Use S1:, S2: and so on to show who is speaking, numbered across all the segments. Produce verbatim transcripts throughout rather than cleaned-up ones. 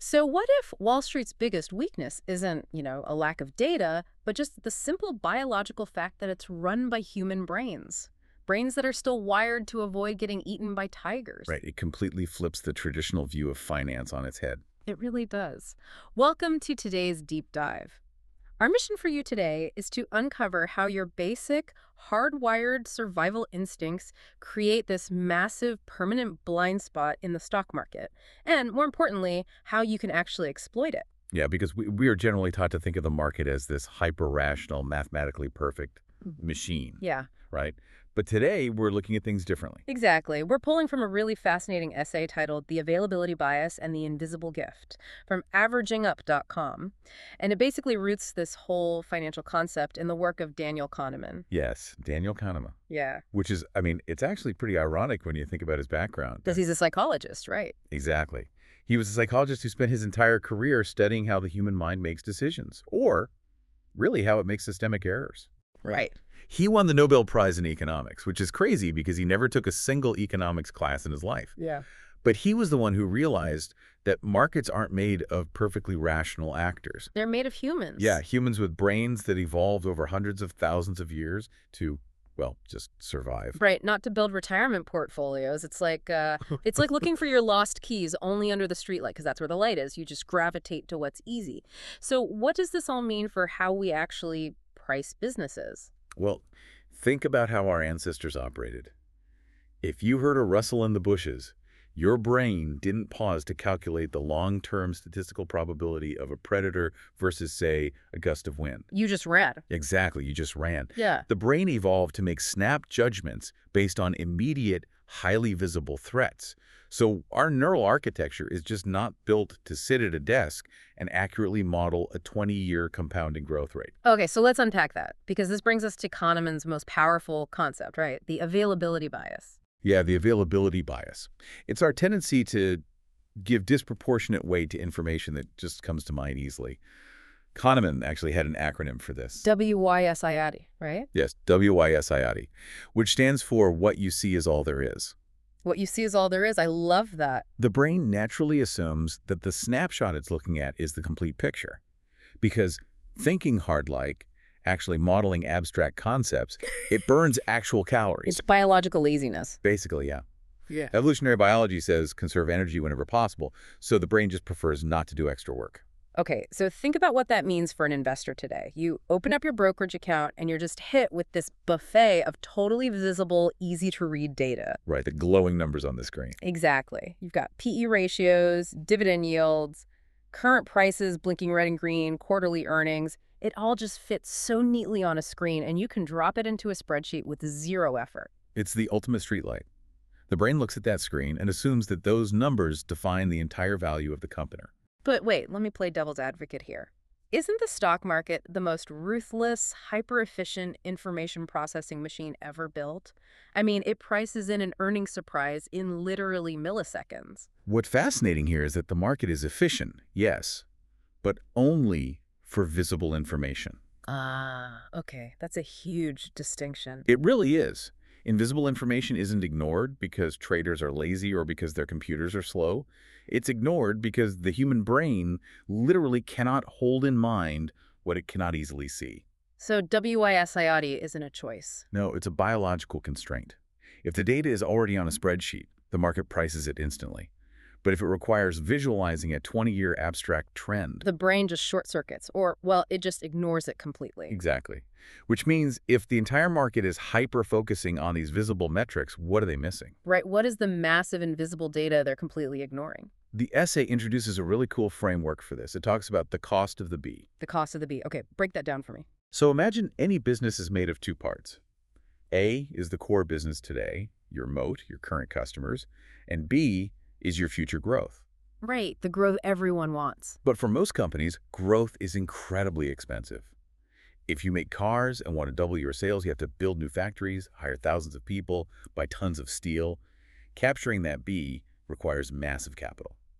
S1: So what if Wall Street's biggest weakness isn't, you know, a lack of data, but just the simple biological fact that it's run by human brains? Brains that are still wired to avoid getting eaten by tigers.
S2: Right, it completely flips the traditional view of finance on its head.
S1: It really does. Welcome to today's deep dive. Our mission for you today is to uncover how your basic, hardwired survival instincts create this massive permanent blind spot in the stock market, and more importantly, how you can actually exploit it.
S2: Yeah, because we, we are generally taught to think of the market as this hyper-rational, mathematically perfect machine,
S1: Yeah,
S2: right? But today, we're looking at things differently.
S1: exactly. We're pulling from a really fascinating essay titled The Availability Bias and the Invisible Gift from averaging up dot com. And it basically roots this whole financial concept in the work of Daniel Kahneman.
S2: Yes, Daniel Kahneman,
S1: Yeah,
S2: which is, I mean, it's actually pretty ironic when you think about his background.
S1: because he's a psychologist, right?
S2: Exactly. He was a psychologist who spent his entire career studying how the human mind makes decisions, or really how it makes systemic errors.
S1: Right.
S2: He won the Nobel Prize in economics, which is crazy because he never took a single economics class in his life.
S1: Yeah.
S2: But he was the one who realized that markets aren't made of perfectly rational actors.
S1: They're made of humans.
S2: Yeah, humans with brains that evolved over hundreds of thousands of years to, well, just survive.
S1: Right, not to build retirement portfolios. It's like uh, it's like looking for your lost keys only under the streetlight, because that's where the light is. You just gravitate to what's easy. So what does this all mean for how we actually price businesses?
S2: Well, think about how our ancestors operated. If you heard a rustle in the bushes, your brain didn't pause to calculate the long-term statistical probability of a predator versus, say, a gust of wind.
S1: You just read.
S2: Exactly, you just ran.
S1: Yeah.
S2: The brain evolved to make snap judgments based on immediate, highly visible threats. So our neural architecture is just not built to sit at a desk and accurately model a twenty-year compounding growth rate.
S1: Okay, so let's unpack that, because this brings us to Kahneman's most powerful concept, right? The availability bias.
S2: Yeah, the availability bias. It's our tendency to give disproportionate weight to information that just comes to mind easily. Kahneman actually had an acronym for this.
S1: W Y S I A T, right?
S2: Yes, W Y S I A T, which stands for what you see is all there is.
S1: What you see is all there is. I love that.
S2: The brain naturally assumes that the snapshot it's looking at is the complete picture. Because thinking hard-like, actually modeling abstract concepts, it burns actual calories.
S1: It's biological laziness.
S2: Basically, yeah.
S1: Yeah.
S2: Evolutionary biology says conserve energy whenever possible, so the brain just prefers not to do extra work.
S1: Okay, so think about what that means for an investor today. You open up your brokerage account and you're just hit with this buffet of totally visible, easy-to-read data.
S2: Right, the glowing numbers on the screen.
S1: Exactly. You've got P E ratios, dividend yields, current prices blinking red and green, quarterly earnings. It all just fits so neatly on a screen, and you can drop it into a spreadsheet with zero effort.
S2: It's the ultimate streetlight. The brain looks at that screen and assumes that those numbers define the entire value of the company.
S1: But wait, let me play devil's advocate here. Isn't the stock market the most ruthless, hyper-efficient information processing machine ever built? I mean, it prices in an earnings surprise in literally milliseconds.
S2: What's fascinating here is that the market is efficient, yes, but only for visible information.
S1: Ah, okay. That's a huge distinction.
S2: It really is. Invisible information isn't ignored because traders are lazy or because their computers are slow. It's ignored because the human brain literally cannot hold in mind what it cannot easily see.
S1: So W Y S I A T isn't a choice.
S2: No, it's a biological constraint. If the data is already on a spreadsheet, the market prices it instantly. But if it requires visualizing a twenty-year abstract trend...
S1: The brain just short circuits, or, well, it just ignores it completely.
S2: Exactly. Which means if the entire market is hyper-focusing on these visible metrics, what are they missing?
S1: Right, what is the massive invisible data they're completely ignoring?
S2: The essay introduces a really cool framework for this. It talks about the cost of the bee.
S1: The cost of the bee. Okay, break that down for me.
S2: So imagine any business is made of two parts. A is the core business today, your moat, your current customers, and B is your future growth.
S1: Right, the growth everyone wants.
S2: But for most companies, growth is incredibly expensive. If you make cars and want to double your sales, you have to build new factories, hire thousands of people, buy tons of steel. Capturing that B requires massive capital.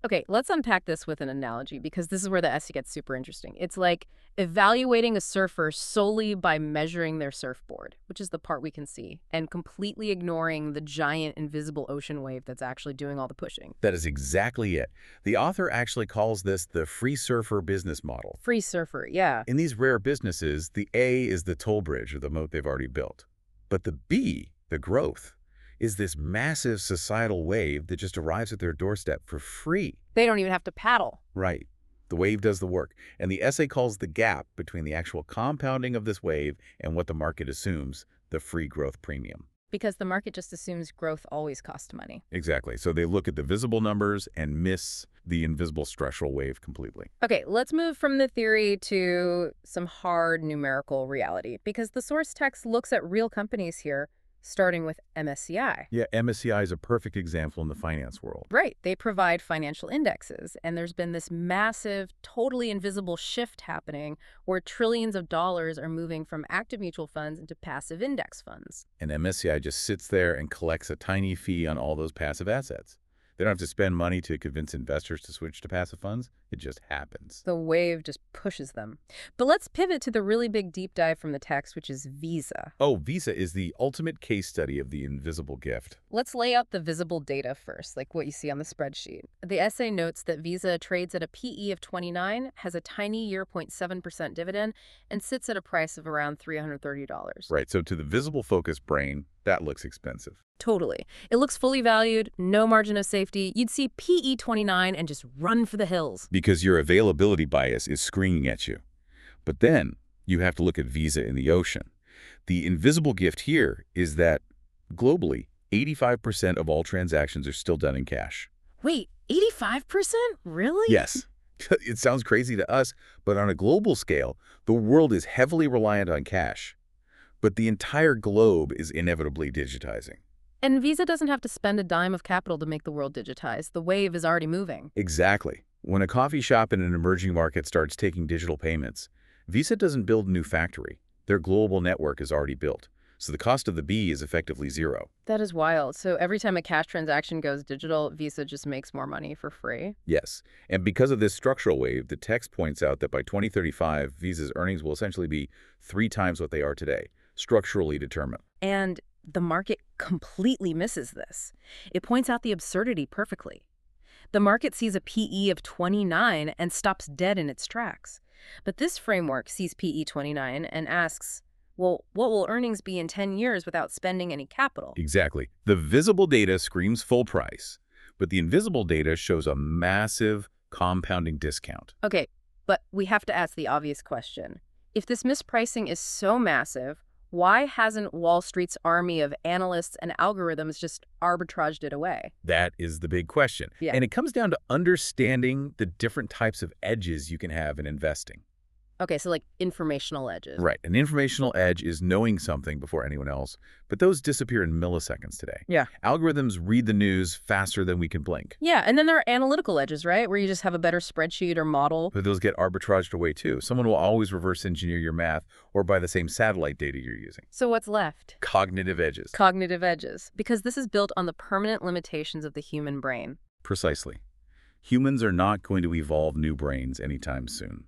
S1: Okay, let's unpack this with an analogy because this is where the essay gets super interesting. It's like evaluating a surfer solely by measuring their surfboard, which is the part we can see, and completely ignoring the giant invisible ocean wave that's actually doing all the pushing.
S2: That is exactly it. The author actually calls this the free surfer business model.
S1: Free surfer, yeah.
S2: In these rare businesses, the A is the toll bridge or the moat they've already built. But the B, the growth, is this massive societal wave that just arrives at their doorstep for free.
S1: They don't even have to paddle.
S2: Right. The wave does the work. And the essay calls the gap between the actual compounding of this wave and what the market assumes, the free growth premium.
S1: Because the market just assumes growth always costs money.
S2: Exactly. So they look at the visible numbers and miss the invisible structural wave completely.
S1: Okay, let's move from the theory to some hard numerical reality, because the source text looks at real companies here, starting with M S C I.
S2: Yeah, M S C I is a perfect example in the finance world.
S1: Right. They provide financial indexes, and there's been this massive, totally invisible shift happening where trillions of dollars are moving from active mutual funds into passive index funds.
S2: And M S C I just sits there and collects a tiny fee on all those passive assets. They don't have to spend money to convince investors to switch to passive funds. It just happens.
S1: The wave just pushes them. But let's pivot to the really big deep dive from the text, which is Visa.
S2: Oh, Visa is the ultimate case study of the invisible gift.
S1: Let's lay out the visible data first, like what you see on the spreadsheet. The essay notes that Visa trades at a P E of twenty-nine, has a tiny zero point seven percent dividend, and sits at a price of around three hundred thirty dollars.
S2: Right, so to the visible focused brain, that looks expensive.
S1: Totally. It looks fully valued, no margin of safety. You'd see P E twenty-nine and just run for the hills.
S2: Because your availability bias is screaming at you. But then you have to look at Visa in the ocean. The invisible gift here is that globally, eighty-five percent of all transactions are still done in cash.
S1: Wait, eighty-five percent? Really?
S2: Yes. It sounds crazy to us, but on a global scale, the world is heavily reliant on cash. But the entire globe is inevitably digitizing.
S1: And Visa doesn't have to spend a dime of capital to make the world digitize. The wave is already moving.
S2: Exactly. When a coffee shop in an emerging market starts taking digital payments, Visa doesn't build a new factory. Their global network is already built. So the cost of the B is effectively zero.
S1: That is wild. So every time a cash transaction goes digital, Visa just makes more money for free?
S2: Yes. And because of this structural wave, the text points out that by twenty thirty-five, Visa's earnings will essentially be three times what they are today, structurally determined.
S1: And the market completely misses this. It points out the absurdity perfectly. The market sees a P E of twenty-nine and stops dead in its tracks. But this framework sees P E twenty-nine and asks, well, what will earnings be in ten years without spending any capital?
S2: Exactly. The visible data screams full price, but the invisible data shows a massive compounding discount.
S1: Okay, but we have to ask the obvious question. If this mispricing is so massive, why hasn't Wall Street's army of analysts and algorithms just arbitraged it away?
S2: That is the big question.
S1: Yeah.
S2: And it comes down to understanding the different types of edges you can have in investing.
S1: Okay, so like informational edges.
S2: Right. An informational edge is knowing something before anyone else, but those disappear in milliseconds today.
S1: Yeah.
S2: Algorithms read the news faster than we can blink.
S1: Yeah, and then there are analytical edges, right? Where you just have a better spreadsheet or model.
S2: But those get arbitraged away too. Someone will always reverse engineer your math or buy the same satellite data you're using.
S1: So what's left?
S2: Cognitive edges.
S1: Cognitive edges. Because this is built on the permanent limitations of the human brain.
S2: Precisely. Humans are not going to evolve new brains anytime soon.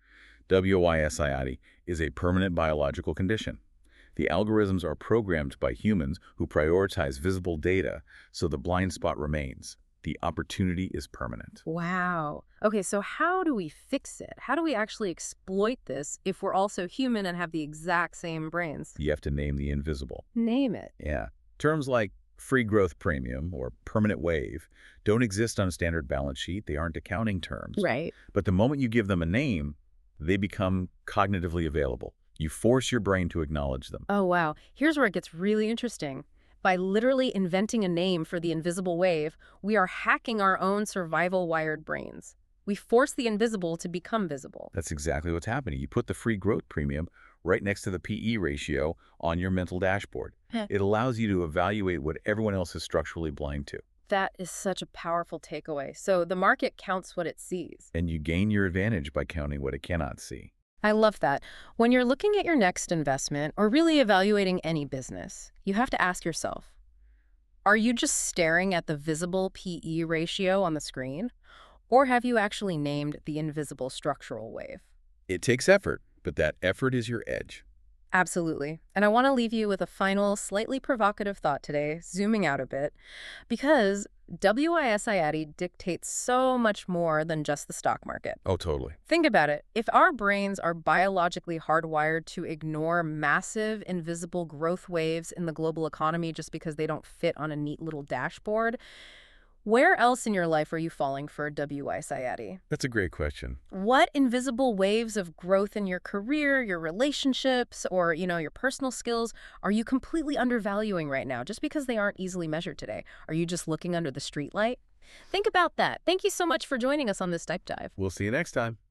S2: wisIati is a permanent biological condition. The algorithms are programmed by humans who prioritize visible data, so the blind spot remains. The opportunity is permanent.
S1: Wow. Okay, so how do we fix it? How do we actually exploit this if we're also human and have the exact same brains?
S2: You have to name the invisible.
S1: Name it.
S2: Yeah. Terms like free growth premium or permanent wave don't exist on a standard balance sheet. They aren't accounting terms.
S1: Right.
S2: But the moment you give them a name, they become cognitively available. You force your brain to acknowledge them.
S1: Oh, wow. Here's where it gets really interesting. By literally inventing a name for the invisible wave, we are hacking our own survival-wired brains. We force the invisible to become visible.
S2: That's exactly what's happening. You put the free growth premium right next to the P E ratio on your mental dashboard. It allows you to evaluate what everyone else is structurally blind to.
S1: That is such a powerful takeaway. So the market counts what it sees.
S2: And you gain your advantage by counting what it cannot see.
S1: I love that. When you're looking at your next investment or really evaluating any business, you have to ask yourself, are you just staring at the visible P E ratio on the screen? Or have you actually named the invisible structural wave?
S2: It takes effort, but that effort is your edge.
S1: Absolutely. And I want to leave you with a final, slightly provocative thought today, zooming out a bit, because W I S I A D I dictates so much more than just the stock market.
S2: Oh, totally.
S1: Think about it. If our brains are biologically hardwired to ignore massive, invisible growth waves in the global economy just because they don't fit on a neat little dashboard, where else in your life are you falling for W I S I A D I?
S2: That's a great question.
S1: What invisible waves of growth in your career, your relationships, or, you know, your personal skills are you completely undervaluing right now just because they aren't easily measured today? Are you just looking under the streetlight? Think about that. Thank you so much for joining us on this Deep Dive.
S2: We'll see you next time.